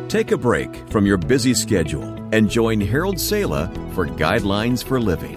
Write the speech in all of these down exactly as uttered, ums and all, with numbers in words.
Take a break from your busy schedule and join Harold Sala for Guidelines for Living.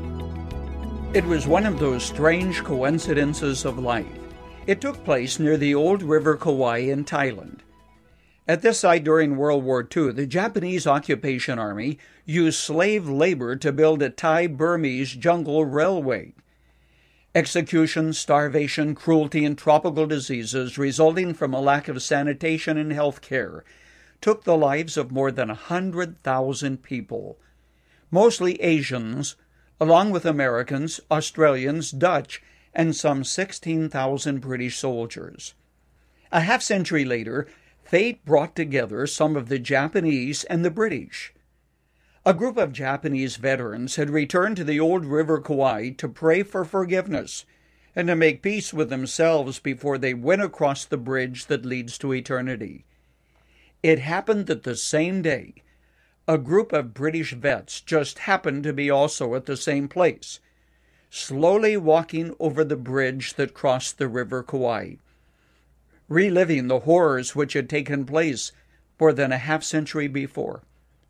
It was one of those strange coincidences of life. It took place near the old River Kauai in Thailand. At this site during World War Two, the Japanese occupation army used slave labor to build a Thai-Burmese jungle railway. Execution, starvation, cruelty, and tropical diseases resulting from a lack of sanitation and health care took the lives of more than one hundred thousand people, mostly Asians, along with Americans, Australians, Dutch, and some sixteen thousand British soldiers. A half-century later, fate brought together some of the Japanese and the British. A group of Japanese veterans had returned to the old River Kauai to pray for forgiveness and to make peace with themselves before they went across the bridge that leads to eternity. It happened that the same day, a group of British vets just happened to be also at the same place, slowly walking over the bridge that crossed the River Kauai, reliving the horrors which had taken place more than a half-century before.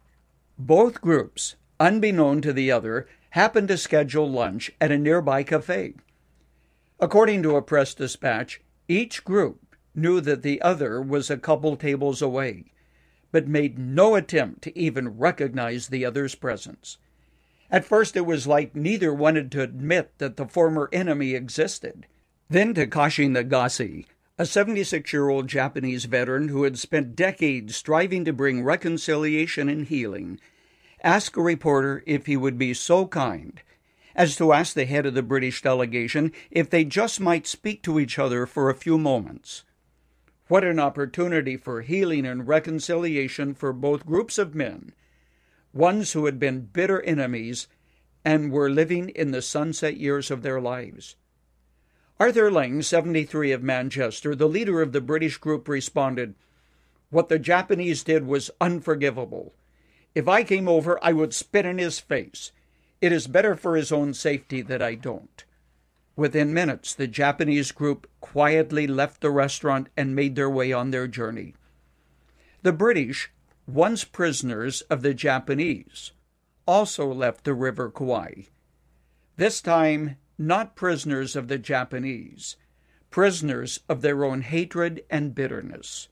Both groups, unbeknown to the other, happened to schedule lunch at a nearby cafe. According to a press dispatch, each group knew that the other was a couple tables away, but made no attempt to even recognize the other's presence. At first it was like neither wanted to admit that the former enemy existed. Then Takashi Nagase, a seventy-six-year-old Japanese veteran who had spent decades striving to bring reconciliation and healing, asked a reporter if he would be so kind as to ask the head of the British delegation if they just might speak to each other for a few moments. What an opportunity for healing and reconciliation for both groups of men, ones who had been bitter enemies and were living in the sunset years of their lives. Arthur Lang, seventy-three, of Manchester, the leader of the British group, responded, "What the Japanese did was unforgivable. If I came over, I would spit in his face. It is better for his own safety that I don't." Within minutes, the Japanese group quietly left the restaurant and made their way on their journey. The British, once prisoners of the Japanese, also left the River Kauai. This time, not prisoners of the Japanese, prisoners of their own hatred and bitterness.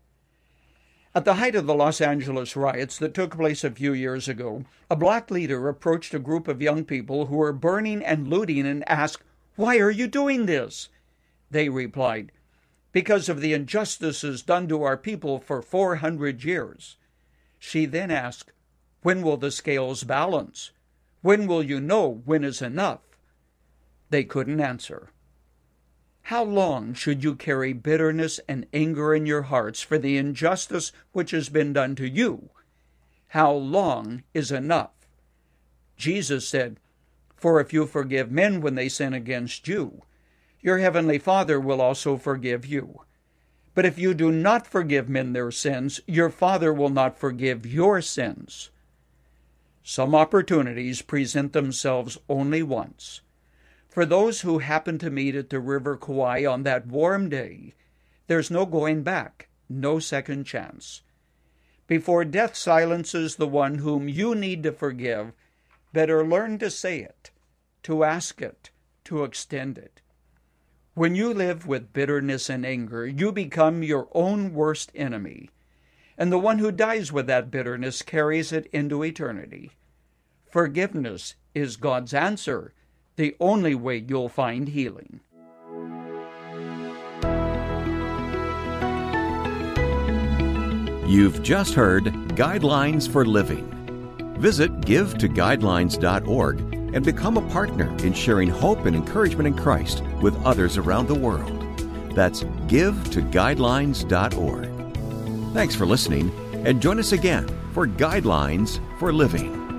At the height of the Los Angeles riots that took place a few years ago, a black leader approached a group of young people who were burning and looting and asked, "Why are you doing this?" They replied, "Because of the injustices done to our people for four hundred years. She then asked, "When will the scales balance? When will you know when is enough?" They couldn't answer. How long should you carry bitterness and anger in your hearts for the injustice which has been done to you? How long is enough? Jesus said, "For if you forgive men when they sin against you, your heavenly Father will also forgive you. But if you do not forgive men their sins, your Father will not forgive your sins." Some opportunities present themselves only once. For those who happen to meet at the River Kauai on that warm day, there's no going back, no second chance. Before death silences the one whom you need to forgive, better learn to say it, to ask it, to extend it. When you live with bitterness and anger, you become your own worst enemy, and the one who dies with that bitterness carries it into eternity. Forgiveness is God's answer, the only way you'll find healing. You've just heard Guidelines for Living. Visit give to guidelines dot org and become a partner in sharing hope and encouragement in Christ with others around the world. That's give to guidelines dot org. Thanks for listening, and join us again for Guidelines for Living.